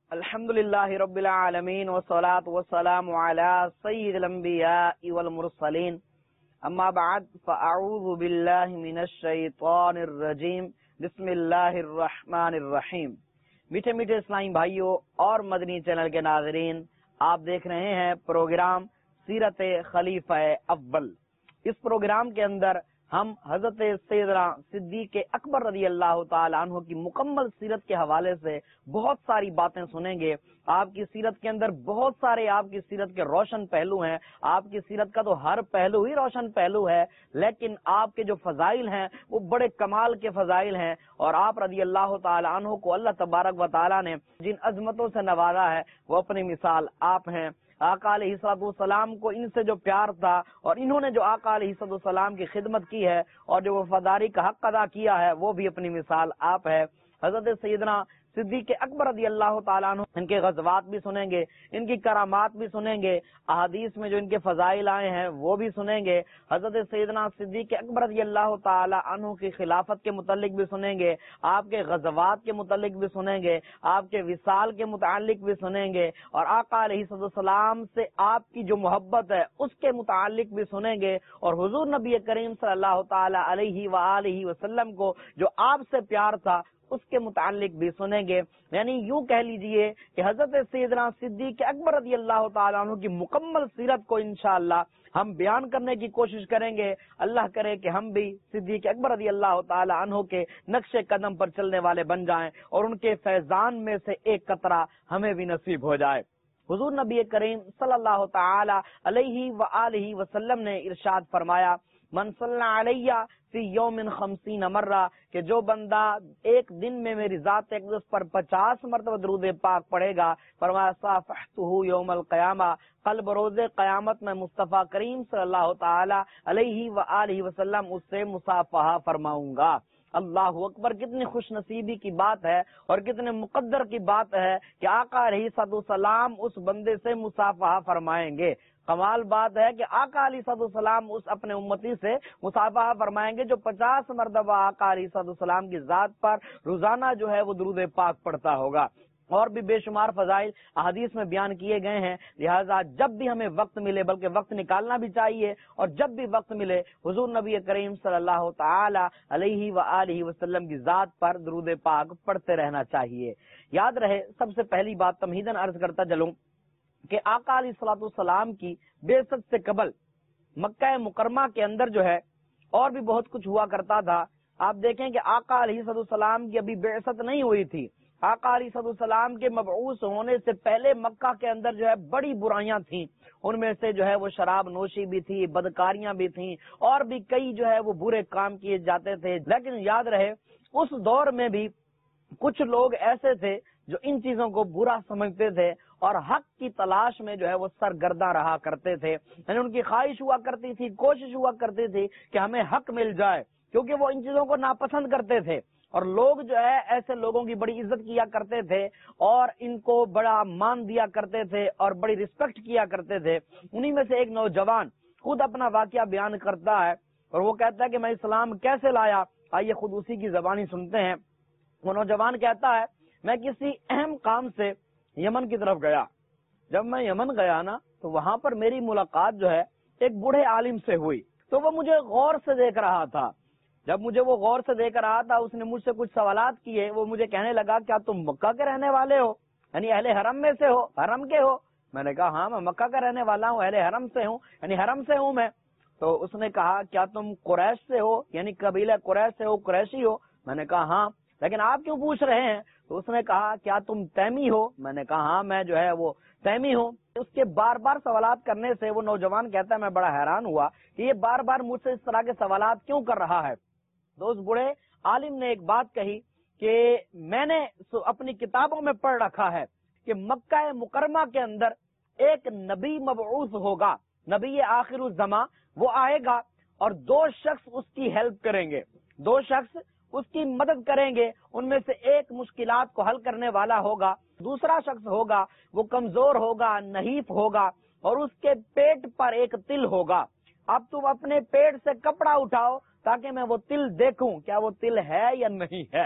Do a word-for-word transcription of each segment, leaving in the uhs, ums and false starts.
الحمد للہ رب العالمین والصلاة والسلام علی سید الانبیاء والمرسلین اما بعد فاعوذ باللہ من الشیطان الرجیم بسم اللہ الرحمن الرحیم۔ میٹھے میٹھے اسلامی بھائیوں اور مدنی چینل کے ناظرین، آپ دیکھ رہے ہیں پروگرام سیرت خلیفہ اول۔ اس پروگرام کے اندر ہم حضرت سیدنا صدیق اکبر رضی اللہ تعالی عنہ کی مکمل سیرت کے حوالے سے بہت ساری باتیں سنیں گے۔ آپ کی سیرت کے اندر بہت سارے آپ کی سیرت کے روشن پہلو ہیں۔ آپ کی سیرت کا تو ہر پہلو ہی روشن پہلو ہے، لیکن آپ کے جو فضائل ہیں وہ بڑے کمال کے فضائل ہیں، اور آپ رضی اللہ تعالی عنہ کو اللہ تبارک و تعالی نے جن عظمتوں سے نوازا ہے وہ اپنی مثال آپ ہیں۔ آقا علیہ الصلوۃ والسلام کو ان سے جو پیار تھا، اور انہوں نے جو آقا علیہ الصلوۃ والسلام کی خدمت کی ہے اور جو وفاداری کا حق ادا کیا ہے، وہ بھی اپنی مثال آپ ہے۔ حضرت سیدنا صدیق اکبر رضی اللہ تعالیٰ عنہ، ان کے غزوات بھی سنیں گے، ان کی کرامات بھی سنیں گے، احادیث میں جو ان کے فضائل آئے ہیں وہ بھی سنیں گے۔ حضرت سیدنا صدیق اکبر رضی اللہ تعالیٰ عنہ کی خلافت کے متعلق بھی سنیں گے، آپ کے غزوات کے متعلق بھی سنیں گے، آپ کے وصال کے متعلق بھی سنیں گے، اور آقا علیہ السلام سے آپ کی جو محبت ہے اس کے متعلق بھی سنیں گے، اور حضور نبی کریم صلی اللہ تعالیٰ علیہ وآلہ وسلم کو جو آپ سے پیار تھا اس کے متعلق بھی سنیں گے۔ یعنی یوں کہہ لیجئے کہ حضرت سیدنا صدیق اکبر رضی اللہ تعالیٰ عنہ کی مکمل سیرت کو انشاءاللہ ہم بیان کرنے کی کوشش کریں گے۔ اللہ کرے کہ ہم بھی صدیق اکبر رضی اللہ تعالیٰ عنہ کے نقش قدم پر چلنے والے بن جائیں، اور ان کے فیضان میں سے ایک قطرہ ہمیں بھی نصیب ہو جائے۔ حضور نبی کریم صلی اللہ تعالی علیہ وآلہ وسلم نے ارشاد فرمایا، من صلی علیہ فی یوم خمسین مرہ، کہ جو بندہ ایک دن میں میری ذات اقدس پر پچاس مرتبہ درود پاک پڑھے گا، فرمایا صافحتہ یوم القیامہ، کل بروز قیامت میں مصطفیٰ کریم صلی اللہ تعالی علیہ وآلہ وسلم اس سے مصافحہ فرماؤں گا۔ اللہ اکبر! کتنی خوش نصیبی کی بات ہے اور کتنے مقدر کی بات ہے کہ آقا علیہ السلام اس بندے سے مصافحہ فرمائیں گے۔ کمال بات ہے کہ آقا علیہ السلام اس اپنے امتی سے مصافحہ فرمائیں گے جو پچاس مرتبہ آقا علیہ السلام کی ذات پر روزانہ جو ہے وہ درود پاک پڑھتا ہوگا۔ اور بھی بے شمار فضائل احادیث میں بیان کیے گئے ہیں، لہذا جب بھی ہمیں وقت ملے، بلکہ وقت نکالنا بھی چاہیے، اور جب بھی وقت ملے حضور نبی کریم صلی اللہ تعالی علیہ وآلہ وسلم کی ذات پر درود پاک پڑھتے رہنا چاہیے۔ یاد رہے، سب سے پہلی بات تمہیداً عرض کرتا چلوں کہ آقا علیہ الصلوۃ والسلام کی بعثت سے قبل مکہ مکرمہ کے اندر جو ہے اور بھی بہت کچھ ہوا کرتا تھا۔ آپ دیکھیں کہ آقا علیہ السلام کی ابھی بعثت نہیں ہوئی تھی۔ آقا علیہ السلام کے مبعوث ہونے سے پہلے مکہ کے اندر جو ہے بڑی برائیاں تھیں، ان میں سے جو ہے وہ شراب نوشی بھی تھی، بدکاریاں بھی تھیں، اور بھی کئی جو ہے وہ برے کام کیے جاتے تھے۔ لیکن یاد رہے، اس دور میں بھی کچھ لوگ ایسے تھے جو ان چیزوں کو برا سمجھتے تھے اور حق کی تلاش میں جو ہے وہ سرگرداں رہا کرتے تھے۔ یعنی ان کی خواہش ہوا کرتی تھی، کوشش ہوا کرتی تھی کہ ہمیں حق مل جائے، کیونکہ وہ ان چیزوں کو ناپسند کرتے تھے، اور لوگ جو ہے ایسے لوگوں کی بڑی عزت کیا کرتے تھے اور ان کو بڑا مان دیا کرتے تھے اور بڑی رسپیکٹ کیا کرتے تھے۔ انہی میں سے ایک نوجوان خود اپنا واقعہ بیان کرتا ہے، اور وہ کہتا ہے کہ میں اسلام کیسے لایا۔ آئیے خود اسی کی زبانی سنتے ہیں۔ وہ نوجوان کہتا ہے، میں کسی اہم کام سے یمن کی طرف گیا۔ جب میں یمن گیا نا تو وہاں پر میری ملاقات جو ہے ایک بوڑھے عالم سے ہوئی، تو وہ مجھے غور سے دیکھ رہا تھا۔ جب مجھے وہ غور سے دیکھ رہا تھا، اس نے مجھ سے کچھ سوالات کیے۔ وہ مجھے کہنے لگا، کیا تم مکہ کے رہنے والے ہو، یعنی اہل حرم میں سے ہو، حرم کے ہو؟ میں نے کہا ہاں، میں مکہ کا رہنے والا ہوں، اہل حرم سے ہوں، یعنی حرم سے ہوں میں۔ تو اس نے کہا، کیا تم قریش سے ہو، یعنی قبیلہ قریش سے ہو، قریشی ہو؟ میں نے کہا ہاں۔ لیکن آپ کیوں پوچھ رہے ہیں؟ تو اس نے کہا، کیا تم تیمی ہو؟ میں نے کہا ہاں، میں جو ہے وہ تیمی ہوں۔ اس کے بار بار سوالات کرنے سے وہ نوجوان کہتا ہے، میں بڑا حیران ہوا کہ یہ بار بار مجھ سے اس طرح کے سوالات کیوں کر رہا ہے۔ تو اس بڑے عالم نے ایک بات کہی کہ میں نے اپنی کتابوں میں پڑھ رکھا ہے کہ مکہ مکرمہ کے اندر ایک نبی مبعوث ہوگا، نبی آخر الزماں، وہ آئے گا اور دو شخص اس کی ہیلپ کریں گے، دو شخص اس کی مدد کریں گے۔ ان میں سے ایک مشکلات کو حل کرنے والا ہوگا، دوسرا شخص ہوگا وہ کمزور ہوگا، نحیف ہوگا، اور اس کے پیٹ پر ایک تل ہوگا۔ اب تم اپنے پیٹ سے کپڑا اٹھاؤ تاکہ میں وہ تل دیکھوں کیا وہ تل ہے یا نہیں ہے۔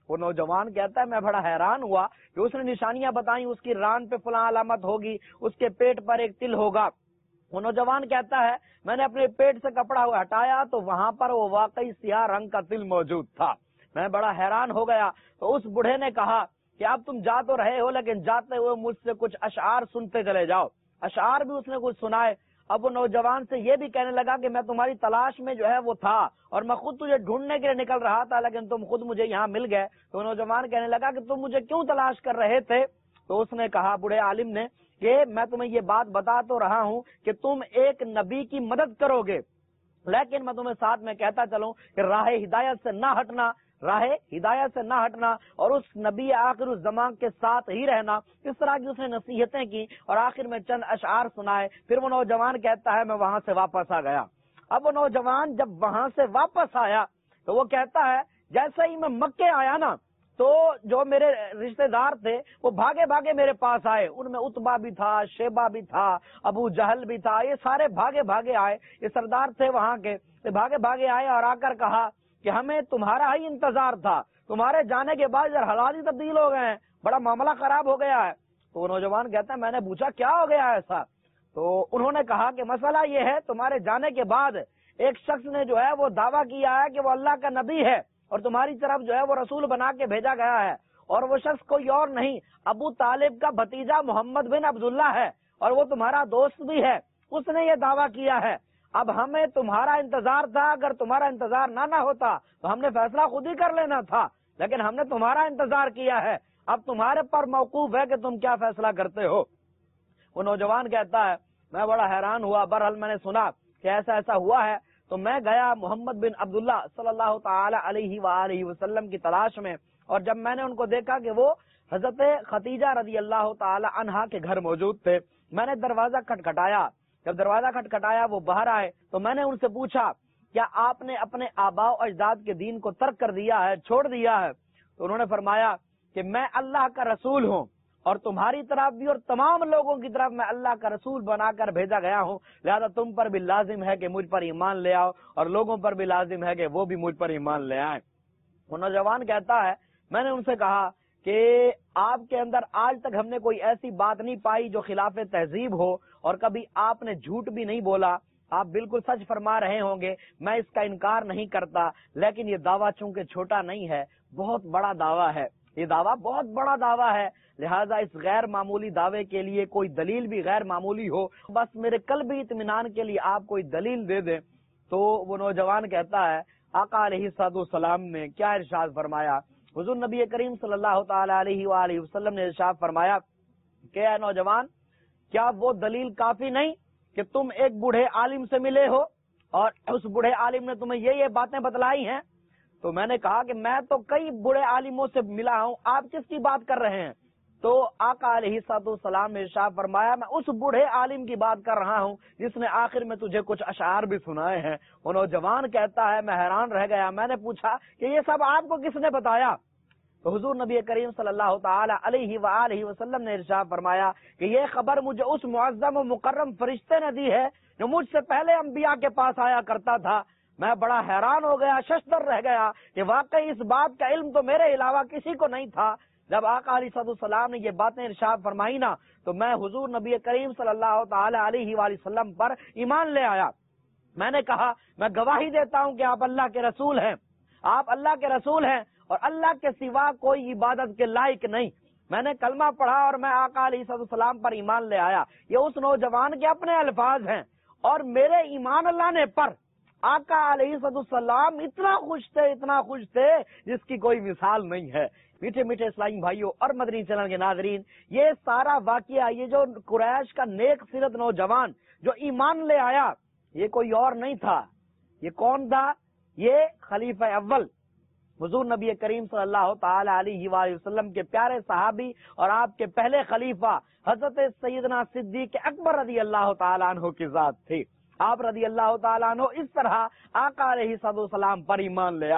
وہ نوجوان کہتا ہے میں بڑا حیران ہوا کہ اس نے نشانیاں بتائیں، اس کی ران پہ فلاں علامت ہوگی، اس کے پیٹ پر ایک تل ہوگا۔ وہ نوجوان کہتا ہے میں نے اپنے پیٹ سے کپڑا ہٹایا تو وہاں پر وہ واقعی سیاہ رنگ کا تل موجود تھا۔ میں بڑا حیران ہو گیا۔ تو اس بوڑھے نے کہا کہ اب تم جا تو رہے ہو لیکن جاتے ہوئے مجھ سے کچھ اشعار سنتے چلے جاؤ۔ اشعار بھی اس نے کچھ سنائے۔ اب وہ نوجوان سے یہ بھی کہنے لگا کہ میں تمہاری تلاش میں جو ہے وہ تھا اور میں خود تجھے ڈھونڈنے کے لیے نکل رہا تھا لیکن تم خود مجھے یہاں مل گئے۔ تو نوجوان کہنے لگا کہ تم مجھے کیوں تلاش کر رہے تھے؟ تو اس نے کہا، بوڑھے عالم نے، کہ میں تمہیں یہ بات بتا تو رہا ہوں کہ تم ایک نبی کی مدد کرو گے، لیکن میں تمہیں ساتھ میں کہتا چلوں کہ راہ ہدایت سے نہ ہٹنا، راہ ہدایت سے نہ ہٹنا اور اس نبی آخر الزمان کے ساتھ ہی رہنا۔ اس طرح کی اس نے نصیحتیں کی اور آخر میں چند اشعار سنائے۔ پھر وہ نوجوان کہتا ہے میں وہاں سے واپس آ گیا۔ اب وہ نوجوان جب وہاں سے واپس آیا تو وہ کہتا ہے جیسے ہی میں مکے آیا نا تو جو میرے رشتہ دار تھے وہ بھاگے بھاگے میرے پاس آئے، ان میں اتبا بھی تھا، شیبہ بھی تھا، ابو جہل بھی تھا، یہ سارے بھاگے بھاگے آئے، یہ سردار تھے وہاں کے، بھاگے بھاگے آئے اور آ کر کہا کہ ہمیں تمہارا ہی انتظار تھا، تمہارے جانے کے بعد حالات ہی تبدیل ہو گئے ہیں، بڑا معاملہ خراب ہو گیا ہے۔ تو وہ نوجوان کہتا ہے میں نے پوچھا کیا ہو گیا ایسا؟ تو انہوں نے کہا کہ مسئلہ یہ ہے تمہارے جانے کے بعد ایک شخص نے جو ہے وہ دعویٰ کیا ہے کہ وہ اللہ کا نبی ہے اور تمہاری طرف جو ہے وہ رسول بنا کے بھیجا گیا ہے، اور وہ شخص کوئی اور نہیں ابو طالب کا بھتیجا محمد بن عبداللہ ہے اور وہ تمہارا دوست بھی ہے، اس نے یہ دعویٰ کیا ہے۔ اب ہمیں تمہارا انتظار تھا، اگر تمہارا انتظار نہ نہ ہوتا تو ہم نے فیصلہ خود ہی کر لینا تھا، لیکن ہم نے تمہارا انتظار کیا ہے، اب تمہارے پر موقوف ہے کہ تم کیا فیصلہ کرتے ہو۔ وہ نوجوان کہتا ہے میں بڑا حیران ہوا، بہرحال میں نے سنا کہ ایسا ایسا ہوا ہے تو میں گیا محمد بن عبداللہ صلی اللہ تعالی علیہ وآلہ وسلم کی تلاش میں، اور جب میں نے ان کو دیکھا کہ وہ حضرت خدیجہ رضی اللہ تعالی عنہا کے گھر موجود تھے، میں نے دروازہ کھٹکھٹایا، جب دروازہ کھٹکھٹایا وہ باہر آئے تو میں نے ان سے پوچھا کیا آپ نے اپنے آباء و اجداد کے دین کو ترک کر دیا ہے، چھوڑ دیا ہے؟ تو انہوں نے فرمایا کہ میں اللہ کا رسول ہوں اور تمہاری طرف بھی اور تمام لوگوں کی طرف میں اللہ کا رسول بنا کر بھیجا گیا ہوں، لہذا تم پر بھی لازم ہے کہ مجھ پر ایمان لے آؤ اور لوگوں پر بھی لازم ہے کہ وہ بھی مجھ پر ایمان لے آئیں۔ وہ نوجوان کہتا ہے میں نے ان سے کہا کہ آپ کے اندر آج تک ہم نے کوئی ایسی بات نہیں پائی جو خلاف تہذیب ہو اور کبھی آپ نے جھوٹ بھی نہیں بولا، آپ بالکل سچ فرما رہے ہوں گے، میں اس کا انکار نہیں کرتا، لیکن یہ دعویٰ چونکہ چھوٹا نہیں ہے، بہت بڑا دعویٰ ہے، یہ دعویٰ بہت بڑا دعویٰ ہے، لہذا اس غیر معمولی دعوے کے لیے کوئی دلیل بھی غیر معمولی ہو، بس میرے قلبی اطمینان کے لیے آپ کوئی دلیل دے دیں۔ تو وہ نوجوان کہتا ہے آقا علیہ الصلوۃ والسلام نے کیا ارشاد فرمایا؟ حضور نبی کریم صلی اللہ تعالی علیہ وآلہ وسلم نے ارشاد فرمایا کہ اے نوجوان، کیا وہ دلیل کافی نہیں کہ تم ایک بوڑھے عالم سے ملے ہو اور اس بوڑھے عالم نے تمہیں یہ یہ باتیں بتلائی ہیں؟ تو میں نے کہا کہ میں تو کئی بوڑھے عالموں سے ملا ہوں، آپ کس کی بات کر رہے ہیں؟ تو آقا علیہ الصلوۃ والسلام نے ارشاد فرمایا میں اس بوڑھے عالم کی بات کر رہا ہوں جس نے آخر میں تجھے کچھ اشعار بھی سنائے ہیں۔ وہ نوجوان کہتا ہے میں حیران رہ گیا، میں نے پوچھا کہ یہ سب آپ کو کس نے بتایا؟ تو حضور نبی کریم صلی اللہ تعالی علیہ وآلہ وسلم نے ارشاد فرمایا کہ یہ خبر مجھے اس معظم و مکرم فرشتے نے دی ہے جو مجھ سے پہلے انبیاء کے پاس آیا کرتا تھا۔ میں بڑا حیران ہو گیا، ششدر رہ گیا کہ واقعی اس بات کا علم تو میرے علاوہ کسی کو نہیں تھا۔ جب آقا علیہ السلام نے یہ باتیں ارشاد فرمائی نا تو میں حضور نبی کریم صلی اللہ تعالی علیہ وآلہ وسلم پر ایمان لے آیا۔ میں نے کہا میں گواہی دیتا ہوں کہ آپ اللہ کے رسول ہیں، آپ اللہ کے رسول ہیں اور اللہ کے سوا کوئی عبادت کے لائق نہیں۔ میں نے کلمہ پڑھا اور میں آقا علیہ السلام پر ایمان لے آیا۔ یہ اس نوجوان کے اپنے الفاظ ہیں، اور میرے ایمان لانے پر آقا علیہ السلام اتنا خوش تھے، اتنا خوش تھے جس کی کوئی مثال نہیں ہے۔ میٹھے میٹھے اسلامی بھائیوں اور مدنی چینل کے ناظرین، یہ سارا واقعہ، یہ جو قریش کا نیک سیرت نوجوان جو ایمان لے آیا، یہ کوئی اور نہیں تھا۔ یہ کون تھا؟ یہ خلیفہ اول حضور نبی کریم صلی اللہ تعالی علیہ وآلہ وسلم کے پیارے صحابی اور آپ کے پہلے خلیفہ حضرت سیدنا صدیق اکبر رضی اللہ تعالیٰ عنہ کی ذات تھی۔ آپ رضی اللہ تعالیٰ عنہ اس طرح آقا علیہ السلام پر ایمان لے آئے۔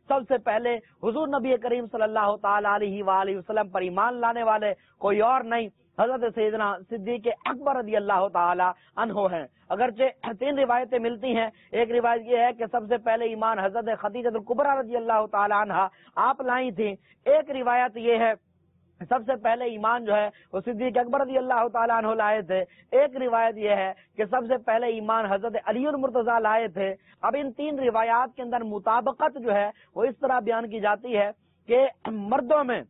سب سے پہلے حضور نبی کریم صلی اللہ تعالی علیہ وآلہ وسلم پر ایمان لانے والے کوئی اور نہیں، حضرت سیدنا صدیق اکبر رضی اللہ تعالی عنہ ہیں۔ اگرچہ تین روایتیں ملتی ہیں، ایک روایت یہ ہے کہ سب سے پہلے ایمان حضرت خدیجہ الکبریٰ رضی اللہ تعالی عنہا آپ لائی تھیں، ایک روایت یہ ہے سب سے پہلے ایمان جو ہے وہ صدیق اکبر رضی اللہ تعالیٰ عنہ لائے تھے، ایک روایت یہ ہے کہ سب سے پہلے ایمان حضرت علی المرتضیٰ لائے تھے۔ اب ان تین روایات کے اندر مطابقت جو ہے وہ اس طرح بیان کی جاتی ہے کہ مردوں میں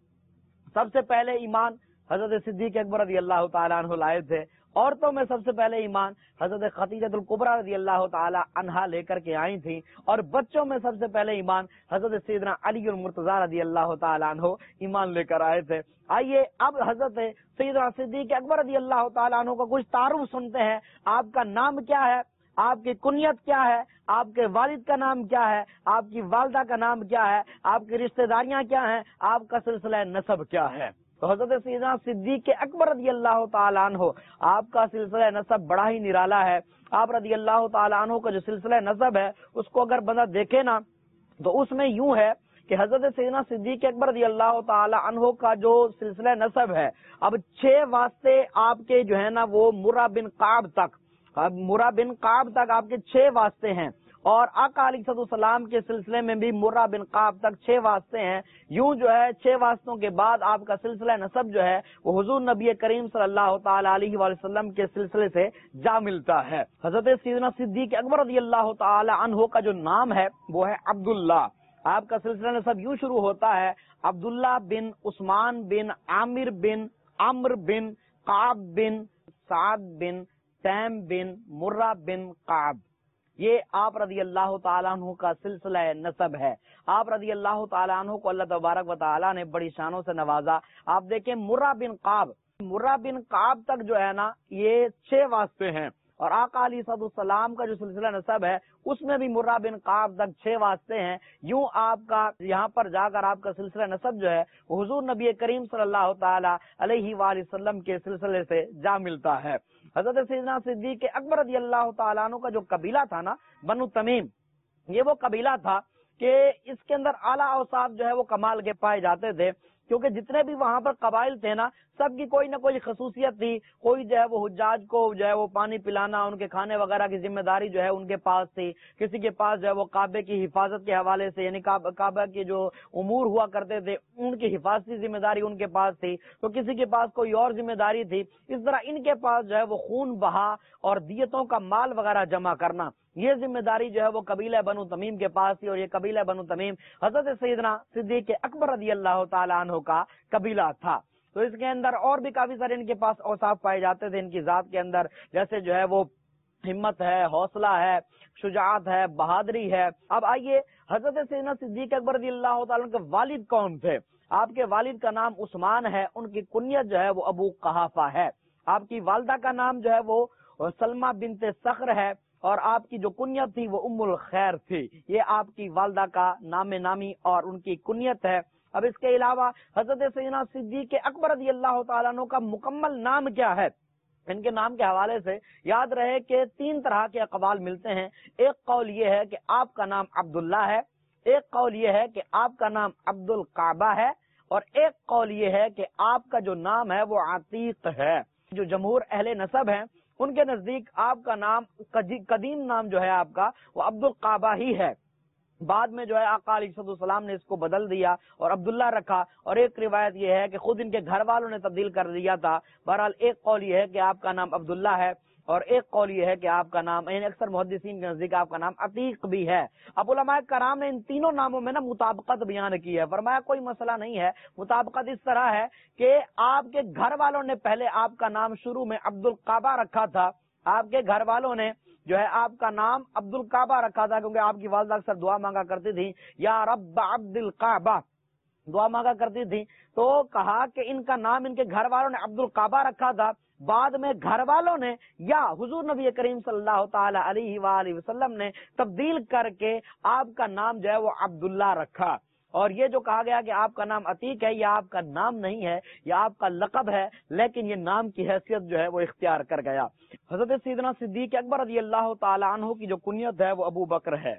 سب سے پہلے ایمان حضرت صدیق اکبر رضی اللہ تعالیٰ عنہ لائے تھے، عورتوں میں سب سے پہلے ایمان حضرت خدیجہ الکبریٰ رضی اللہ تعالی عنہا لے کر کے آئی تھیں، اور بچوں میں سب سے پہلے ایمان حضرت سیدنا علی المرتضیٰ رضی اللہ تعالی عنہ ایمان لے کر آئے تھے۔ آئیے اب حضرت سیدنا صدیق اکبر رضی اللہ تعالی عنہ کا کچھ تعارف سنتے ہیں۔ آپ کا نام کیا ہے، آپ کی کنیت کیا ہے، آپ کے والد کا نام کیا ہے، آپ کی والدہ کا نام کیا ہے، آپ کی رشتہ داریاں کیا ہیں، آپ کا سلسلہ نسب کیا ہے۔ تو حضرت سیدنا صدیق اکبر رضی اللہ تعالیٰ عنہ آپ کا سلسلہ نسب بڑا ہی نرالا ہے۔ آپ رضی اللہ تعالیٰ عنہ کا جو سلسلہ نسب ہے اس کو اگر بندہ دیکھے نا تو اس میں یوں ہے کہ حضرت سیدنا صدیق اکبر رضی اللہ تعالیٰ عنہ کا جو سلسلہ نسب ہے، اب چھ واسطے آپ کے جو ہے نا وہ مرہ بن قعب تک، اب مرہ بن قعب تک آپ کے چھ واسطے ہیں، اور آقا علیہ الصلوۃ والسلام کے سلسلے میں بھی مرہ بن قعب تک چھ واسطے ہیں۔ یوں جو ہے چھ واسطوں کے بعد آپ کا سلسلہ نسب جو ہے وہ حضور نبی کریم صلی اللہ تعالی علیہ وآلہ وسلم کے سلسلے سے جا ملتا ہے۔ حضرت سیدنا صدیق اکبر رضی اللہ تعالی عنہ کا جو نام ہے وہ ہے عبداللہ۔ آپ کا سلسلہ نسب یوں شروع ہوتا ہے، عبداللہ بن عثمان بن عامر بن عمر بن قعب بن سعد بن تیم بن مرہ بن قعب۔ یہ آپ رضی اللہ تعالیٰ عنہ کا سلسلہ نسب ہے۔ آپ رضی اللہ تعالیٰ عنہ کو اللہ تبارک و تعالیٰ نے بڑی شانوں سے نوازا۔ آپ دیکھیں مرہ بن قعب، مرہ بن قعب تک جو ہے نا یہ چھ واسطے ہیں، اور آقا علیہ الصلوۃ والسلام کا جو سلسلہ نسب ہے اس میں بھی مرہ بن قعب تک چھ واسطے ہیں۔ یوں آپ کا یہاں پر جا کر آپ کا سلسلہ نسب جو ہے وہ حضور نبی کریم صلی اللہ تعالی علیہ وآلہ وسلم کے سلسلے سے جا ملتا ہے۔ حضرت سیدنا صدیق اکبر رضی اللہ تعالیٰ عنہ کا جو قبیلہ تھا نا بنو تمیم، یہ وہ قبیلہ تھا کہ اس کے اندر اعلیٰ اوصاف جو ہے وہ کمال کے پائے جاتے تھے، کیونکہ جتنے بھی وہاں پر قبائل تھے نا سب کی کوئی نہ کوئی خصوصیت تھی۔ کوئی جو ہے وہ حجاج کو جو ہے وہ پانی پلانا، ان کے کھانے وغیرہ کی ذمہ داری جو ہے ان کے پاس تھی، کسی کے پاس جو ہے وہ کعبے کی حفاظت کے حوالے سے یعنی کعبہ کے جو امور ہوا کرتے تھے ان کی حفاظتی ذمہ داری ان کے پاس تھی، تو کسی کے پاس کوئی اور ذمہ داری تھی۔ اس طرح ان کے پاس جو ہے وہ خون بہا اور دیتوں کا مال وغیرہ جمع کرنا، یہ ذمہ داری جو ہے وہ قبیلہ بنو تمیم کے پاس تھی، اور یہ قبیلہ بنو تمیم حضرت سیدنا صدیق اکبر رضی اللہ تعالیٰ عنہ کا قبیلہ تھا۔ تو اس کے اندر اور بھی کافی سارے ان کے پاس اوصاف پائے جاتے تھے ان کی ذات کے اندر، جیسے جو ہے وہ ہمت ہے، حوصلہ ہے، شجاعت ہے، بہادری ہے۔ اب آئیے حضرت سیدنا صدیق اکبر رضی اللہ تعالیٰ عنہ کے والد کون تھے؟ آپ کے والد کا نام عثمان ہے، ان کی کنیت جو ہے وہ ابو قحافہ ہے۔ آپ کی والدہ کا نام جو ہے وہ سلمہ بنت صخر ہے، اور آپ کی جو کنیت تھی وہ ام الخیر تھی۔ یہ آپ کی والدہ کا نام نامی اور ان کی کنیت ہے۔ اب اس کے علاوہ حضرت سیدنا صدیق اکبر رضی اللہ تعالیٰ عنہ کا مکمل نام کیا ہے؟ ان کے نام کے حوالے سے یاد رہے کہ تین طرح کے اقوال ملتے ہیں۔ ایک قول یہ ہے کہ آپ کا نام عبداللہ ہے، ایک قول یہ ہے کہ آپ کا نام عبد القعبہ ہے، اور ایک قول یہ ہے کہ آپ کا جو نام ہے وہ عتیق ہے۔ جو جمہور اہل نسب ہیں ان کے نزدیک آپ کا نام قدیم نام جو ہے آپ کا وہ عبد القعبہ ہی ہے، بعد میں جو ہے آقا علیہ الصلوۃ والسلام نے اس کو بدل دیا اور عبداللہ رکھا، اور ایک روایت یہ ہے کہ خود ان کے گھر والوں نے تبدیل کر دیا تھا۔ بہرحال ایک قول یہ ہے کہ آپ کا نام عبداللہ ہے، اور ایک قول یہ ہے کہ آپ کا نام یعنی اکثر محدثین کے نزدیک آپ کا نام عتیق بھی ہے۔ اب علماء کرام نے ان تینوں ناموں میں نا مطابقت بیان کی ہے، فرمایا کوئی مسئلہ نہیں ہے۔ مطابقت اس طرح ہے کہ آپ کے گھر والوں نے پہلے آپ کا نام شروع میں عبد القعبہ رکھا تھا، آپ کے گھر والوں نے جو ہے آپ کا نام عبد القعبہ رکھا تھا، کیونکہ آپ کی والدہ اکثر دعا مانگا کرتی تھی یا رب عبد القعبہ، دعا مانگا کرتی تھی، تو کہا کہ ان کا نام ان کے گھر والوں نے عبد القعبہ رکھا تھا۔ بعد میں گھر والوں نے یا حضور نبی کریم صلی اللہ تعالی علیہ وآلہ وسلم نے تبدیل کر کے آپ کا نام جو ہے وہ عبداللہ رکھا، اور یہ جو کہا گیا کہ آپ کا نام عتیق ہے، یہ آپ کا نام نہیں ہے، یہ آپ کا لقب ہے، لیکن یہ نام کی حیثیت جو ہے وہ اختیار کر گیا۔ حضرت سیدنا صدیق اکبر رضی اللہ تعالی عنہ کی جو کنیت ہے وہ ابو بکر ہے،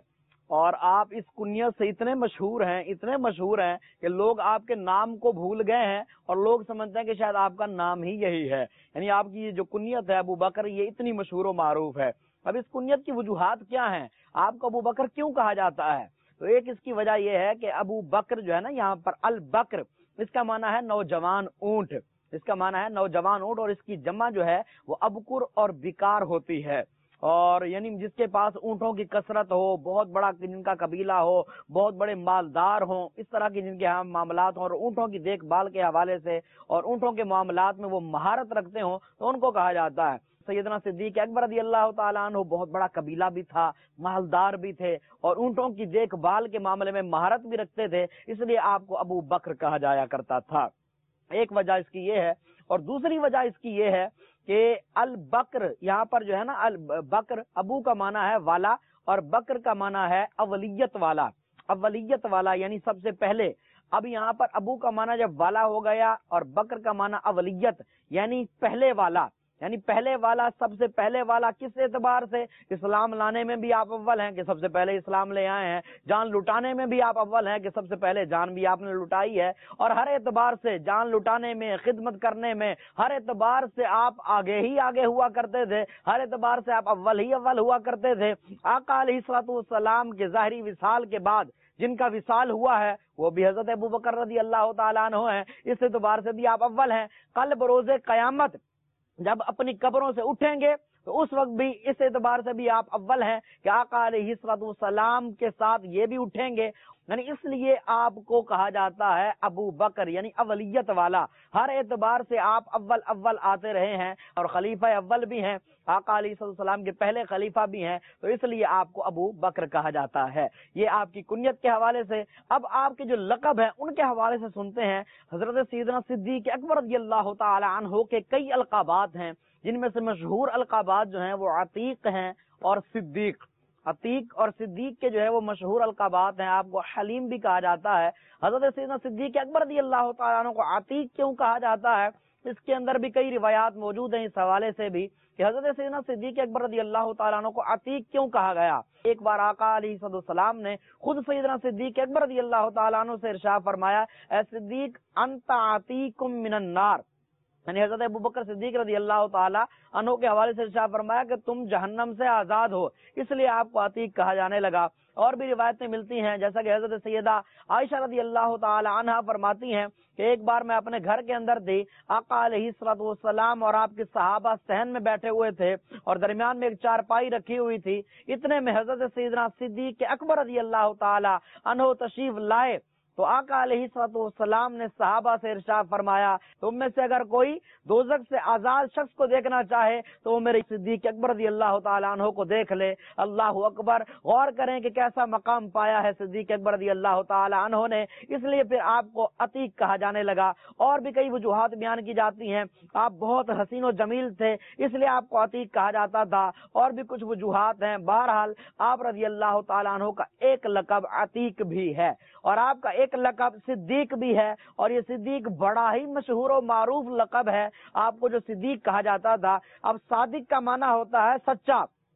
اور آپ اس کنیت سے اتنے مشہور ہیں اتنے مشہور ہیں کہ لوگ آپ کے نام کو بھول گئے ہیں اور لوگ سمجھتے ہیں کہ شاید آپ کا نام ہی یہی ہے، یعنی آپ کی یہ جو کنیت ہے ابو بکر یہ اتنی مشہور و معروف ہے۔ اب اس کنیت کی وجوہات کیا ہیں؟ آپ کو ابو بکر کیوں کہا جاتا ہے؟ تو ایک اس کی وجہ یہ ہے کہ ابو بکر جو ہے نا یہاں پر البکر، اس کا معنی ہے نوجوان اونٹ، اس کا معنی ہے نوجوان اونٹ، اور اس کی جمع جو ہے وہ ابکر اور بکار ہوتی ہے، اور یعنی جس کے پاس اونٹوں کی کثرت ہو، بہت بڑا جن کا قبیلہ ہو، بہت بڑے مالدار ہوں، اس طرح کی جن کے ہاں معاملات ہوں اور اونٹوں کی دیکھ بھال کے حوالے سے اور اونٹوں کے معاملات میں وہ مہارت رکھتے ہوں، تو ان کو کہا جاتا ہے۔ سیدنا صدیق اکبر رضی اللہ تعالیٰ عنہ بہت بڑا قبیلہ بھی تھا، مالدار بھی تھے اور اونٹوں کی دیکھ بھال کے معاملے میں مہارت بھی رکھتے تھے، اس لیے آپ کو ابو بکر کہا جایا کرتا تھا۔ ایک وجہ اس کی یہ ہے، اور دوسری وجہ اس کی یہ ہے کہ البکر یہاں پر جو ہے نا، البکر ابو کا معنی ہے والا اور بکر کا معنی ہے اولیت والا، اولیت والا یعنی سب سے پہلے۔ اب یہاں پر ابو کا معنی جب والا ہو گیا اور بکر کا معنی اولیت یعنی پہلے والا، یعنی پہلے والا، سب سے پہلے والا کس اعتبار سے؟ اسلام لانے میں بھی آپ اول ہیں کہ سب سے پہلے اسلام لے آئے ہیں، جان لٹانے میں بھی آپ اول ہیں کہ سب سے پہلے جان بھی آپ نے لٹائی ہے، اور ہر اعتبار سے جان لٹانے میں، خدمت کرنے میں، ہر اعتبار سے آپ آگے ہی آگے ہوا کرتے تھے، ہر اعتبار سے آپ اول ہی اول ہوا کرتے تھے۔ آقا علیہ الصلوۃ والسلام کے ظاہری وصال کے بعد جن کا وصال ہوا ہے وہ بھی حضرت ابوبکر رضی اللہ تعالیٰ عنہ ہیں، اس اعتبار سے بھی آپ اول ہیں۔ کل بروز قیامت جب اپنی قبروں سے اٹھیں گے تو اس وقت بھی اس اعتبار سے بھی آپ اول ہیں کہ آقا علیہ الصلوۃ والسلام کے ساتھ یہ بھی اٹھیں گے، یعنی اس لیے آپ کو کہا جاتا ہے ابو بکر یعنی اولیت والا، ہر اعتبار سے آپ اول اول آتے رہے ہیں اور خلیفہ اول بھی ہیں، آقا علیہ الصلوۃ والسلام کے پہلے خلیفہ بھی ہیں، تو اس لیے آپ کو ابو بکر کہا جاتا ہے۔ یہ آپ کی کنیت کے حوالے سے۔ اب آپ کے جو لقب ہیں ان کے حوالے سے سنتے ہیں۔ حضرت سیدنا صدیق اکبر رضی اللہ تعالی عنہ کے کئی القابات ہیں، جن میں سے مشہور القابات جو ہیں وہ عتیق ہیں اور صدیق۔ عتیق اور صدیق کے جو ہے وہ مشہور القابات ہیں، آپ کو حلیم بھی کہا جاتا ہے۔ حضرت سیدنا صدیق اکبر رضی اللہ تعالیٰ عنہ کو عتیق کیوں کہا جاتا ہے؟ اس کے اندر بھی کئی روایات موجود ہیں اس حوالے سے بھی کہ حضرت سیدنا صدیق اکبر رضی اللہ تعالیٰ عنہ کو عتیق کیوں کہا گیا۔ ایک بار آقا علیہ السلام نے خود سیدنا صدیق اکبر رضی اللہ تعالیٰ عنہ سے ارشاد فرمایا، اے صدیق انت عتیق من النار، یعنی حضرت ابوبکر صدیق رضی اللہ تعالیٰ عنہ کے حوالے سے ارشاد فرمایا کہ تم جہنم سے آزاد ہو، اس لیے آپ کو عتیق کہا جانے لگا۔ اور بھی روایتیں ملتی ہیں، جیسا کہ حضرت سیدہ عائشہ رضی اللہ تعالی عنہا فرماتی ہیں کہ ایک بار میں اپنے گھر کے اندر تھی، آقا علیہ الصلوۃ والسلام اور آپ کے صحابہ صحن میں بیٹھے ہوئے تھے اور درمیان میں ایک چارپائی رکھی ہوئی تھی، اتنے میں حضرت سیدنا صدیق اکبر رضی اللہ تعالی عنہ تشریف لائے تو آقا علیہ الصلوۃ والسلام نے صحابہ سے ارشاد فرمایا، تم میں سے اگر کوئی دوزخ سے آزاد شخص کو دیکھنا چاہے تو وہ میرے صدیق اکبر رضی اللہ تعالیٰ عنہ کو دیکھ لے۔ اللہ اکبر، غور کریں کہ کیسا مقام پایا ہے صدیق اکبر رضی اللہ تعالیٰ عنہ نے، اس لیے پھر آپ کو عتیق کہا جانے لگا۔ اور بھی کئی وجوہات بیان کی جاتی ہیں، آپ بہت حسین و جمیل تھے اس لیے آپ کو عتیق کہا جاتا تھا، اور بھی کچھ وجوہات ہیں۔ بہرحال آپ رضی اللہ تعالیٰ عنہ کا ایک لقب عتیق بھی ہے اور آپ کا ایک لقب صدیق بھی ہے، اور یہ صدیق بڑا ہی مشہور و معروف لقب ہے۔ آپ کو جو صدیق کہا جاتا تھا، اب صادق کا معنی ہوتا ہے سچا،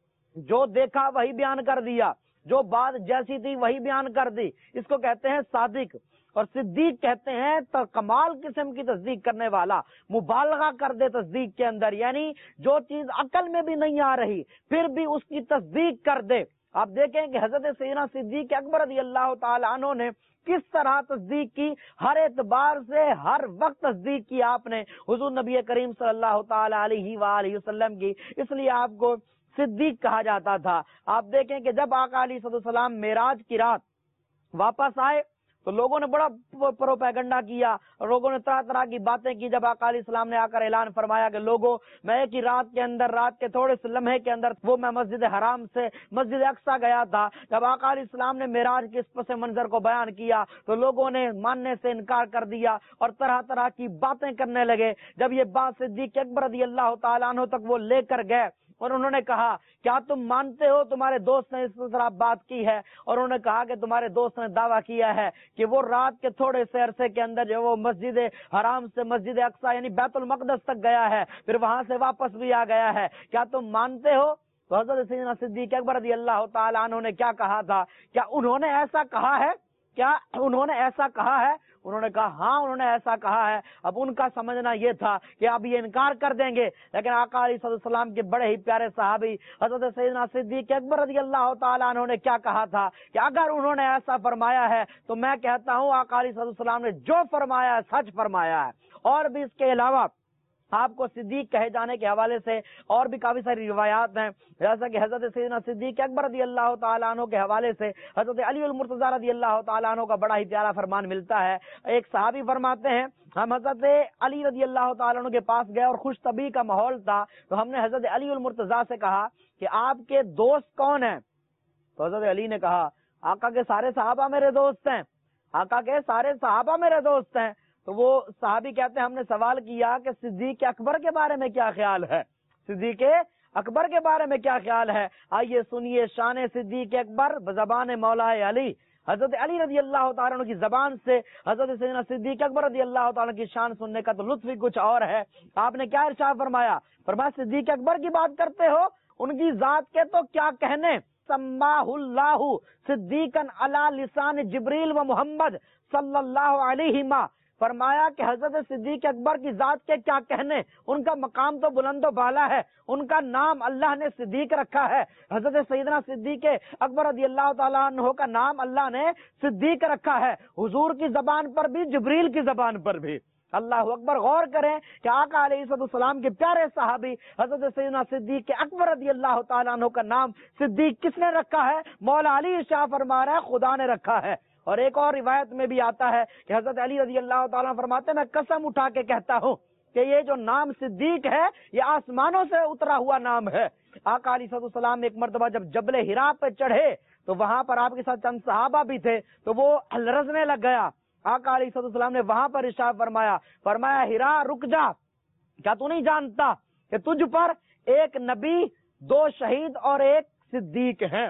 جو دیکھا وہی بیان کر دیا، جو بات جیسی تھی وہی بیان کر دی، اس کو کہتے ہیں صادق۔ اور صدیق کہتے ہیں تو کمال قسم کی تصدیق کرنے والا، مبالغہ کر دے تصدیق کے اندر، یعنی جو چیز عقل میں بھی نہیں آ رہی پھر بھی اس کی تصدیق کر دے۔ آپ دیکھیں کہ حضرت سیدنا صدیق اکبر رضی اللہ تعالی عنہ نے کس طرح تصدیق کی، ہر اعتبار سے ہر وقت تصدیق کی آپ نے حضور نبی کریم صلی اللہ تعالی علیہ وآلہ وسلم کی، اس لیے آپ کو صدیق کہا جاتا تھا۔ آپ دیکھیں کہ جب آقا علیہ السلام معراج کی رات واپس آئے تو لوگوں نے بڑا پروپیگنڈا کیا، لوگوں نے طرح طرح کی باتیں کی۔ جب آقا علیہ السلام نے آ کر اعلان فرمایا کہ لوگوں، میں ایک ہی رات کے اندر، رات کے تھوڑے سے لمحے کے اندر وہ میں مسجد حرام سے مسجد اقصیٰ گیا تھا، جب آقا علیہ السلام نے معراج کے اس پس منظر کو بیان کیا تو لوگوں نے ماننے سے انکار کر دیا اور طرح طرح کی باتیں کرنے لگے۔ جب یہ بات صدیق اکبر رضی اللہ تعالیٰ عنہ تک وہ لے کر گئے اور انہوں نے کہا، کیا تم مانتے ہو تمہارے دوست نے اس طرح بات کی ہے؟ اور انہوں نے کہا کہ تمہارے دوست نے دعویٰ کیا ہے کہ وہ رات کے تھوڑے سے عرصے کے اندر جو وہ مسجد حرام سے مسجد اقصیٰ یعنی بیت المقدس تک گیا ہے، پھر وہاں سے واپس بھی آ گیا ہے، کیا تم مانتے ہو؟ تو حضرت سیدنا صدیق اکبر رضی اللہ تعالیٰ عنہ نے کیا کہا تھا؟ کیا انہوں نے ایسا کہا ہے؟ کیا انہوں نے ایسا کہا ہے؟ انہوں نے کہا ہاں انہوں نے ایسا کہا ہے۔ اب ان کا سمجھنا یہ تھا کہ اب یہ انکار کر دیں گے، لیکن آقا علیہ الصلوۃ والسلام کے بڑے ہی پیارے صحابی حضرت سیدنا صدیق اکبر رضی اللہ تعالیٰ عنہ نے کیا کہا تھا کہ اگر انہوں نے ایسا فرمایا ہے تو میں کہتا ہوں آقا علیہ الصلوۃ والسلام نے جو فرمایا ہے سچ فرمایا ہے۔ اور بھی اس کے علاوہ آپ کو صدیق کہے جانے کے حوالے سے اور بھی کافی ساری روایات ہیں، جیسا کہ حضرت سیدنا صدیق اکبر رضی اللہ تعالیٰ عنہ کے حوالے سے حضرت علی المرتضیٰ رضی اللہ تعالیٰ عنہ کا بڑا ہی پیارا فرمان ملتا ہے۔ ایک صحابی فرماتے ہیں ہم حضرت علی رضی اللہ تعالیٰ عنہ کے پاس گئے اور خوش طبیع کا ماحول تھا، تو ہم نے حضرت علی المرتضیٰ سے کہا کہ آپ کے دوست کون ہیں؟ تو حضرت علی نے کہا آقا کے سارے صحابہ میرے دوست ہیں، آقا کے سارے صحابہ میرے دوست ہیں۔ تو وہ صحابی کہتے ہیں ہم نے سوال کیا کہ صدیق اکبر کے بارے میں کیا خیال ہے، صدیق اکبر کے بارے میں کیا خیال ہے؟ آئیے سنیے شان صدیق اکبر بزبان مولا علی۔ حضرت علی رضی اللہ تعالیٰ عنہ کی زبان سے حضرت سیدنا صدیق اکبر رضی اللہ تعالیٰ کی شان سننے کا تو لطف ہی کچھ اور ہے۔ آپ نے کیا ارشاد فرمایا؟ فرمایا صدیق اکبر کی بات کرتے ہو، ان کی ذات کے تو کیا کہنے، سماہ اللہ صدیقا علی لسان جبریل و محمد صلی اللہ علیہ وسلم۔ فرمایا کہ حضرت صدیق اکبر کی ذات کے کیا کہنے، ان کا مقام تو بلند و بالا ہے، ان کا نام اللہ نے صدیق رکھا ہے۔ حضرت سیدنا صدیق اکبر رضی اللہ تعالیٰ عنہ کا نام اللہ نے صدیق رکھا ہے، حضور کی زبان پر بھی جبریل کی زبان پر بھی۔ اللہ اکبر، غور کریں کہ آقا علیہ السلام کے پیارے صحابی حضرت سیدنا صدیق اکبر رضی اللہ تعالیٰ عنہ کا نام صدیق کس نے رکھا ہے؟ مولا علی ارشاد فرما رہا ہے خدا نے رکھا ہے۔ اور ایک اور روایت میں بھی آتا ہے کہ حضرت علی رضی اللہ تعالیٰ فرماتے ہیں میں قسم اٹھا کے کہتا ہوں کہ یہ جو نام صدیق ہے یہ آسمانوں سے اترا ہوا نام ہے۔ آقا علیہ السلام ایک مرتبہ جب جبل ہرا پہ چڑھے تو وہاں پر آپ کے ساتھ چند صحابہ بھی تھے، تو وہ لرزنے لگ گیا۔ آقا علیہ السلام نے وہاں پر ارشاد فرمایا فرمایا ہرا رک جا، کیا تو نہیں جانتا کہ تجھ پر ایک نبی، دو شہید اور ایک صدیق ہیں؟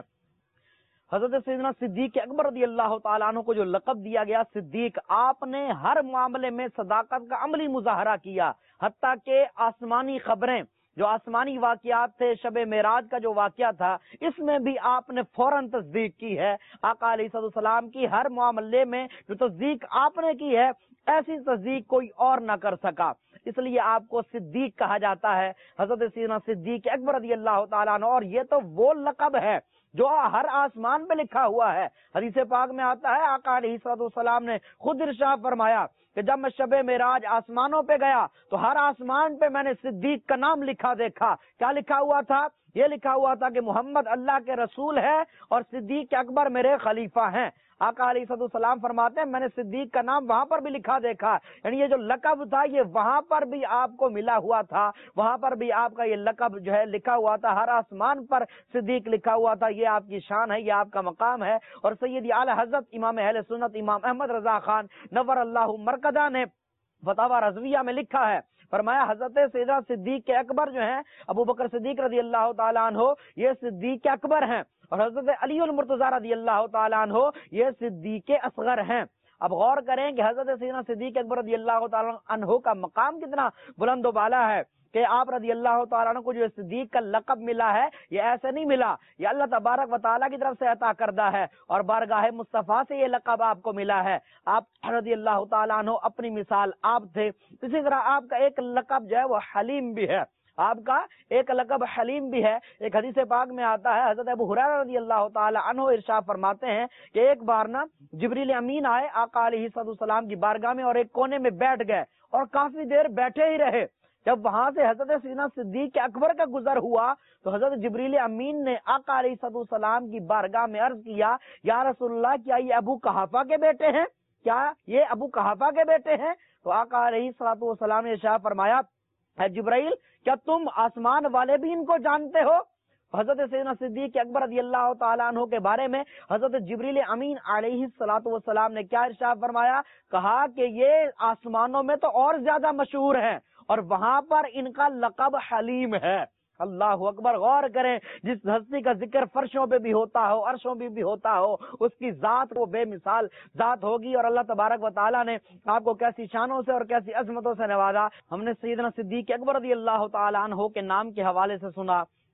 حضرت سیدنا صدیق اکبر رضی اللہ تعالیٰ عنہ کو جو لقب دیا گیا صدیق، آپ نے ہر معاملے میں صداقت کا عملی مظاہرہ کیا، حتیٰ کہ آسمانی خبریں، جو آسمانی واقعات تھے، شب معراج کا جو واقعہ تھا، اس میں بھی آپ نے فوراً تصدیق کی ہے۔ آقا علیہ السلام کی ہر معاملے میں جو تصدیق آپ نے کی ہے، ایسی تصدیق کوئی اور نہ کر سکا، اس لیے آپ کو صدیق کہا جاتا ہے، حضرت سیدنا صدیق اکبر رضی اللہ تعالیٰ عنہ۔ اور یہ تو وہ لقب ہے جو ہر آسمان پہ لکھا ہوا ہے۔ حدیث پاک میں آتا ہے آقا علیہ السلام نے خود ارشاد فرمایا کہ جب میں شب معراج آسمانوں پہ گیا تو ہر آسمان پہ میں نے صدیق کا نام لکھا دیکھا۔ کیا لکھا ہوا تھا؟ یہ لکھا ہوا تھا کہ محمد اللہ کے رسول ہے اور صدیق اکبر میرے خلیفہ ہیں۔ آقا علیہ السلام فرماتے ہیں میں نے صدیق کا نام وہاں پر بھی لکھا دیکھا، یعنی یہ جو لقب تھا یہ وہاں پر بھی آپ کو ملا ہوا تھا، وہاں پر بھی آپ کا یہ لقب جو ہے لکھا ہوا تھا، ہر آسمان پر صدیق لکھا ہوا تھا۔ یہ آپ کی شان ہے، یہ آپ کا مقام ہے۔ اور سیدی اعلی حضرت امام اہل سنت امام احمد رضا خان نور اللہ مرکزہ نے فتاوی رضویہ میں لکھا ہے، فرمایا حضرت سیدنا صدیق اکبر جو ہیں ابو بکر صدیق رضی اللہ تعالیٰ عنہ یہ صدیق اکبر ہیں، اور حضرت علی المرتضیٰ رضی اللہ تعالیٰ عنہ یہ صدیق اصغر ہیں۔ اب غور کریں کہ حضرت سیدنا صدیق اکبر رضی اللہ تعالیٰ عنہ کا مقام کتنا بلند و بالا ہے کہ آپ رضی اللہ تعالیٰ عنہ کو جو صدیق کا لقب ملا ہے یہ ایسے نہیں ملا، یہ اللہ تبارک و تعالیٰ کی طرف سے عطا کردہ ہے، اور بارگاہ مصطفیٰ سے یہ لقب آپ کو ملا ہے۔ آپ رضی اللہ تعالیٰ عنہ اپنی مثال آپ تھے، اسی طرح آپ کا ایک لقب جو ہے وہ حلیم بھی ہے، آپ کا ایک لقب حلیم بھی ہے۔ ایک حدیث پاک میں آتا ہے حضرت ابو ہریرہ رضی اللہ تعالی عنہ ارشاد فرماتے ہیں کہ ایک بار نا جبریل امین آئے آقا علیہ السلام کی بارگاہ میں اور ایک کونے میں بیٹھ گئے اور کافی دیر بیٹھے ہی رہے۔ جب وہاں سے حضرت سیدنا صدیق اکبر کا گزر ہوا تو حضرت جبریل امین نے آقا علیہ السلام کی بارگاہ میں عرض کیا یا رسول اللہ کیا یہ ابو قحافہ کے بیٹے ہیں؟ کیا یہ ابو قحافہ کے بیٹے ہیں؟ تو آقا علیہ السلام نے ارشاد فرمایا اے جبرائیل کیا تم آسمان والے بھی ان کو جانتے ہو؟ حضرت سیدنا صدیق اکبر رضی اللہ تعالیٰ عنہ کے بارے میں حضرت جبریل امین علیہ الصلوۃ والسلام نے کیا ارشاد فرمایا؟ کہا کہ یہ آسمانوں میں تو اور زیادہ مشہور ہیں اور وہاں پر ان کا لقب حلیم ہے۔ اللہ اکبر، غور کریں، جس ہستی کا ذکر فرشوں پہ بھی ہوتا ہو، عرشوں پہ بھی ہوتا ہو، اس کی ذات وہ بے مثال ذات ہوگی، اور اللہ تبارک و تعالیٰ نے آپ کو کیسی شانوں سے اور کیسی عظمتوں سے نوازا۔ ہم نے سیدنا صدیق اکبر رضی اللہ تعالیٰ عنہ کے نام کے حوالے سے سنا،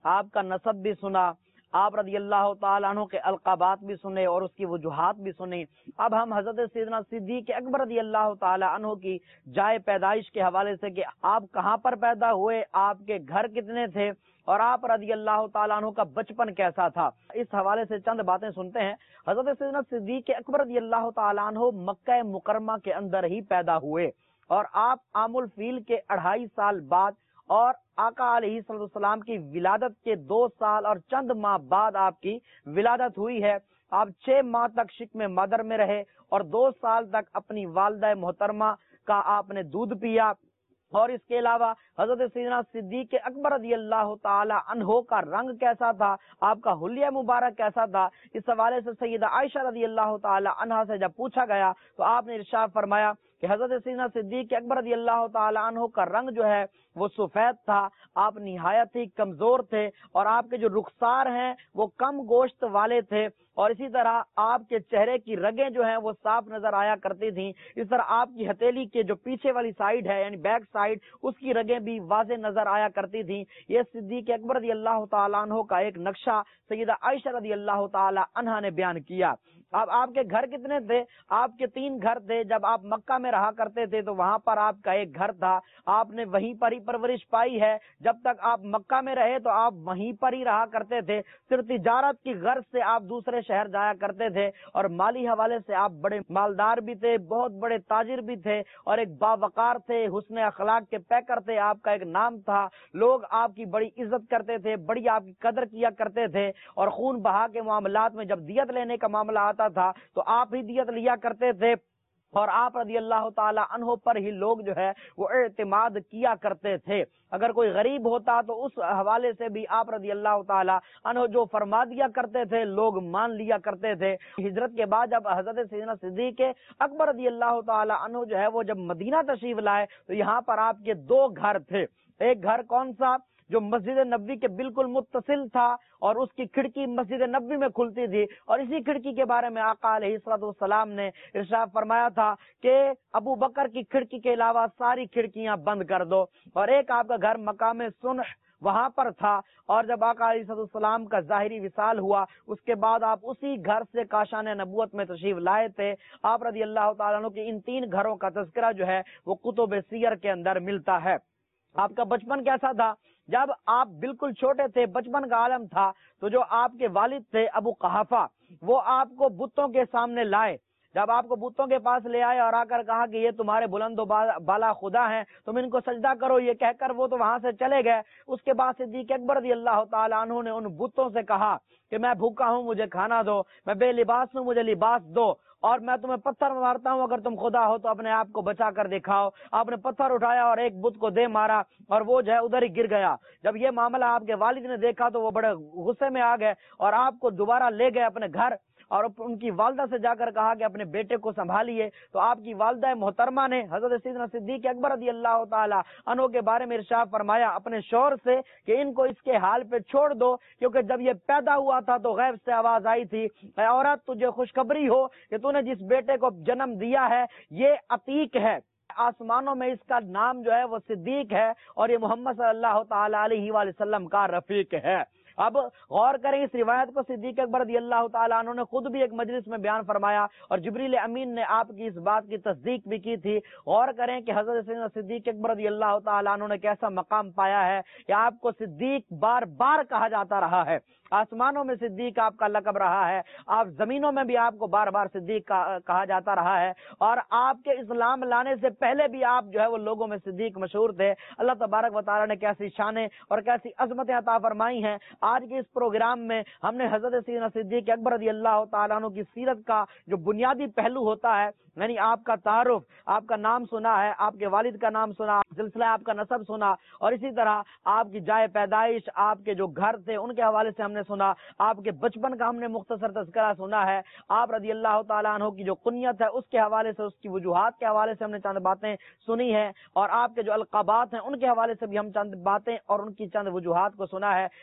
آپ کا نسب بھی سنا، آپ رضی اللہ تعالیٰ عنہ کے القابات بھی سنے اور اس کی وجوہات بھی سنی۔ اب ہم حضرت سیدنا صدیق اکبر رضی اللہ تعالیٰ عنہ کی جائے پیدائش کے حوالے سے کہ آپ کہاں پر پیدا ہوئے، آپ کے گھر کتنے تھے اور آپ رضی اللہ تعالیٰ عنہ کا بچپن کیسا تھا، اس حوالے سے چند باتیں سنتے ہیں۔ حضرت سیدنا صدیق اکبر رضی اللہ تعالیٰ عنہ مکہ مکرمہ کے اندر ہی پیدا ہوئے اور آپ عام الفیل کے اڑھائی سال بعد اور آقا علیہ السلام کی ولادت کے دو سال اور چند ماہ بعد آپ کی ولادت ہوئی ہے۔ آپ چھ ماہ تک شکم مادر میں رہے اور دو سال تک اپنی والدہ محترمہ کا آپ نے دودھ پیا، اور اس کے علاوہ حضرت سیدنا صدیق اکبر رضی اللہ تعالی عنہ کا رنگ کیسا تھا، آپ کا حلیہ مبارک کیسا تھا، اس حوالے سے سیدہ عائشہ رضی اللہ تعالی عنہا سے جب پوچھا گیا تو آپ نے ارشاد فرمایا کہ حضرت سیدنا صدیق اکبر رضی اللہ تعالی عنہ کا رنگ جو ہے وہ سفید تھا، آپ نہایت ہی کمزور تھے اور آپ کے جو رخسار ہیں وہ کم گوشت والے تھے، اور اسی طرح آپ کے چہرے کی رگیں جو ہیں وہ صاف نظر آیا کرتی تھیں۔ اس طرح آپ کی ہتھیلی کے جو پیچھے والی سائیڈ ہے یعنی بیک سائیڈ، اس کی رگیں بھی واضح نظر آیا کرتی تھیں۔ یہ صدیق اکبر رضی اللہ تعالیٰ عنہ کا ایک نقشہ سیدہ عائشہ رضی اللہ تعالی عنہا نے بیان کیا۔ اب آپ کے گھر کتنے تھے؟ آپ کے تین گھر تھے۔ جب آپ مکہ میں رہا کرتے تھے تو وہاں پر آپ کا ایک گھر تھا، آپ نے وہیں پر ہی پرورش پائی ہے۔ جب تک آپ مکہ میں رہے تو آپ وہیں پر ہی رہا کرتے تھے، صرف تجارت کی غرض سے آپ دوسرے شہر جایا کرتے تھے، اور مالی حوالے سے آپ بڑے مالدار بھی تھے، بہت بڑے تاجر بھی تھے، اور ایک باوقار تھے، حسن اخلاق کے پیکر تھے، آپ کا ایک نام تھا، لوگ آپ کی بڑی عزت کرتے تھے، بڑی آپ کی قدر کیا کرتے تھے، اور خون بہا کے معاملات میں جب دیت لینے کا معاملہ آتا تھا تو آپ ہی دیت لیا کرتے تھے، اور آپ رضی اللہ تعالی عنہ پر ہی لوگ جو ہے وہ اعتماد کیا کرتے تھے۔ اگر کوئی غریب ہوتا تو اس حوالے سے بھی آپ رضی اللہ تعالی عنہ جو فرما دیا کرتے تھے لوگ مان لیا کرتے تھے۔ ہجرت کے بعد جب حضرت سیدنا صدیق اکبر رضی اللہ تعالی عنہ جو ہے وہ جب مدینہ تشریف لائے تو یہاں پر آپ کے دو گھر تھے۔ ایک گھر کون سا؟ جو مسجد نبوی کے بالکل متصل تھا اور اس کی کھڑکی مسجد نبوی میں کھلتی تھی، اور اسی کھڑکی کے بارے میں آقا علیہ الصلوۃ والسلام نے ارشاد فرمایا تھا کہ ابو بکر کی کھڑکی کے علاوہ ساری کھڑکیاں بند کر دو، اور ایک آپ کا گھر مقام صنع وہاں پر تھا، اور جب آقا علیہ الصلوۃ والسلام کا ظاہری وصال ہوا اس کے بعد آپ اسی گھر سے کاشان نبوت میں تشریف لائے تھے۔ آپ رضی اللہ تعالیٰ عنہ کے ان تین گھروں کا تذکرہ جو ہے وہ کتب سیر کے اندر ملتا ہے۔ آپ کا بچپن کیسا تھا؟ جب آپ بالکل چھوٹے تھے، بچپن کا عالم تھا، تو جو آپ کے والد تھے ابو قحافہ، وہ آپ کو بتوں کے سامنے لائے۔ جب آپ کو بتوں کے پاس لے آئے اور آ کر کہا کہ یہ تمہارے بلند و بالا خدا ہیں، تم ان کو سجدہ کرو، یہ کہہ کر وہ تو وہاں سے چلے گئے۔ اس کے بعد صدیق اکبر رضی اللہ تعالیٰ عنہ نے ان بتوں سے کہا کہ میں بھوکا ہوں، مجھے کھانا دو، میں بے لباس ہوں، مجھے لباس دو، اور میں تمہیں پتھر مارتا ہوں، اگر تم خدا ہو تو اپنے آپ کو بچا کر دکھاؤ۔ آپ نے پتھر اٹھایا اور ایک بت کو دے مارا اور وہ جو ہے ادھر ہی گر گیا۔ جب یہ معاملہ آپ کے والد نے دیکھا تو وہ بڑے غصے میں آ گئے اور آپ کو دوبارہ لے گئے اپنے گھر، اور ان کی والدہ سے جا کر کہا کہ اپنے بیٹے کو سنبھالیے۔ تو آپ کی والدہ محترمہ نے حضرت سیدنا صدیق اکبر رضی اللہ تعالی عنہ کے بارے میں ارشاد فرمایا اپنے شوہر سے کہ ان کو اس کے حال پہ چھوڑ دو، کیونکہ جب یہ پیدا ہوا تھا تو غیب سے آواز آئی تھی، اے عورت تجھے خوشخبری ہو کہ تو نے جس بیٹے کو جنم دیا ہے یہ عتیق ہے، آسمانوں میں اس کا نام جو ہے وہ صدیق ہے، اور یہ محمد صلی اللہ تعالی علیہ وآلہ وسلم کا رفیق ہے۔ اب غور کریں اس روایت کو، صدیق اکبر رضی اللہ تعالیٰ عنہ نے خود بھی ایک مجلس میں بیان فرمایا اور جبریل امین نے آپ کی اس بات کی تصدیق بھی کی تھی۔ غور کریں کہ حضرت سیدنا صدیق اکبر رضی اللہ تعالیٰ عنہ نے کیسا مقام پایا ہے کہ آپ کو صدیق بار بار کہا جاتا رہا ہے۔ آسمانوں میں صدیق آپ کا لقب رہا ہے، آپ زمینوں میں بھی آپ کو بار بار صدیق کہا جاتا رہا ہے، اور آپ کے اسلام لانے سے پہلے بھی آپ جو ہے وہ لوگوں میں صدیق مشہور تھے۔ اللہ تبارک و تعالیٰ نے کیسی شانیں اور کیسی عظمتیں عطا فرمائی ہیں۔ آج کے اس پروگرام میں ہم نے حضرت سیدنا صدیق اکبر رضی اللہ تعالیٰ عنہ کی سیرت کا جو بنیادی پہلو ہوتا ہے، یعنی آپ کا تعارف، آپ کا نام سنا ہے، آپ کے والد کا نام سنا، سلسلہ آپ کا نسب سنا، اور اسی طرح آپ کی جائے پیدائش، آپ کے جو گھر تھے ان کے حوالے سے ہم نے سنا، آپ کے بچپن کا ہم نے مختصر تذکرہ سنا ہے، آپ رضی اللہ تعالیٰ عنہ کی جو کنیت ہے اس کے حوالے سے، اس کی وجوہات کے حوالے سے ہم نے چند باتیں سنی ہیں، اور آپ کے جو القابات ہیں ان کے حوالے سے بھی ہم چند باتیں اور ان کی چند وجوہات کو سنا ہے۔ انشاءاللہ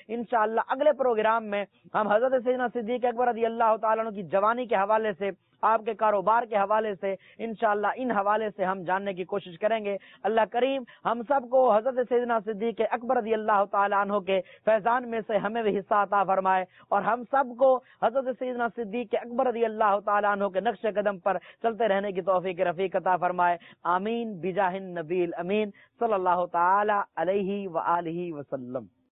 انشاءاللہ اگلے پروگرام میں ہم حضرت سیدنا صدیق اکبر رضی اللہ تعالیٰ عنہ کی جوانی کے حوالے سے، آپ کے کاروبار کے حوالے سے انشاءاللہ ان حوالے سے ہم جاننے کی کوشش کریں گے۔ اللہ کریم ہم سب کو حضرت سیدنا صدیق اکبر رضی اللہ تعالیٰ عنہ کے فیضان میں سے ہمیں بھی حصہ عطا فرمائے، اور ہم سب کو حضرت سیدنا صدیق اکبر رضی اللہ تعالیٰ عنہ کے نقش قدم پر چلتے رہنے کی توفیق رفیق عطا فرمائے۔ آمین بجاہ النبی الامین صلی اللہ تعالی علیہ وآلہ وسلم۔